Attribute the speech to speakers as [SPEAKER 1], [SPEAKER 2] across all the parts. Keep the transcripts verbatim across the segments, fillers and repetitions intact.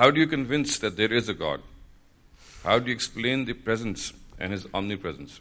[SPEAKER 1] how do you convince that there is a God? How do you explain the presence and his omnipresence?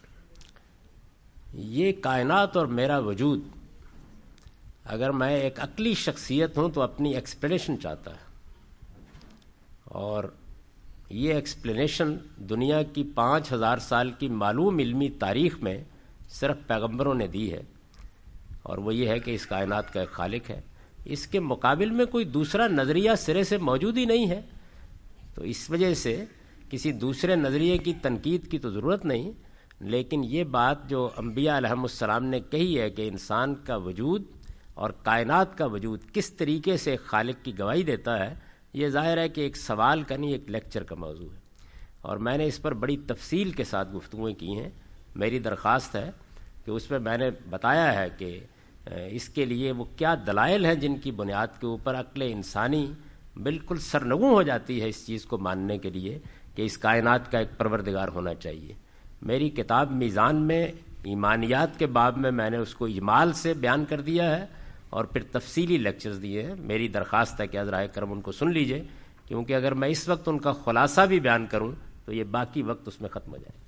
[SPEAKER 2] یہ کائنات اور میرا وجود، اگر میں ایک عقلی شخصیت ہوں تو اپنی ایکسپلینیشن چاہتا ہے، اور یہ ایکسپلینیشن دنیا کی پانچ ہزار سال کی معلوم علمی تاریخ میں صرف پیغمبروں نے دی ہے، اور وہ یہ ہے کہ اس کائنات کا ایک خالق ہے، اس کے مقابل میں کوئی دوسرا نظریہ سرے سے موجود ہی نہیں ہے. تو اس وجہ سے کسی دوسرے نظریے کی تنقید کی تو ضرورت نہیں، لیکن یہ بات جو انبیاء علیہم السلام نے کہی ہے کہ انسان کا وجود اور کائنات کا وجود کس طریقے سے خالق کی گواہی دیتا ہے، یہ ظاہر ہے کہ ایک سوال کا نہیں، ایک لیکچر کا موضوع ہے، اور میں نے اس پر بڑی تفصیل کے ساتھ گفتگویں کی ہیں. میری درخواست ہے کہ اس میں میں نے بتایا ہے کہ اس کے لیے وہ کیا دلائل ہیں جن کی بنیاد کے اوپر عقل انسانی بالکل سرنگوں ہو جاتی ہے اس چیز کو ماننے کے لیے کہ اس کائنات کا ایک پروردگار ہونا چاہیے. میری کتاب میزان میں ایمانیات کے باب میں میں نے اس کو اجمال سے بیان کر دیا ہے، اور پھر تفصیلی لیکچرز دیے ہیں. میری درخواست ہے کہ حضرائے کرم ان کو سن لیجئے، کیونکہ اگر میں اس وقت ان کا خلاصہ بھی بیان کروں تو یہ باقی وقت اس میں ختم ہو جائے.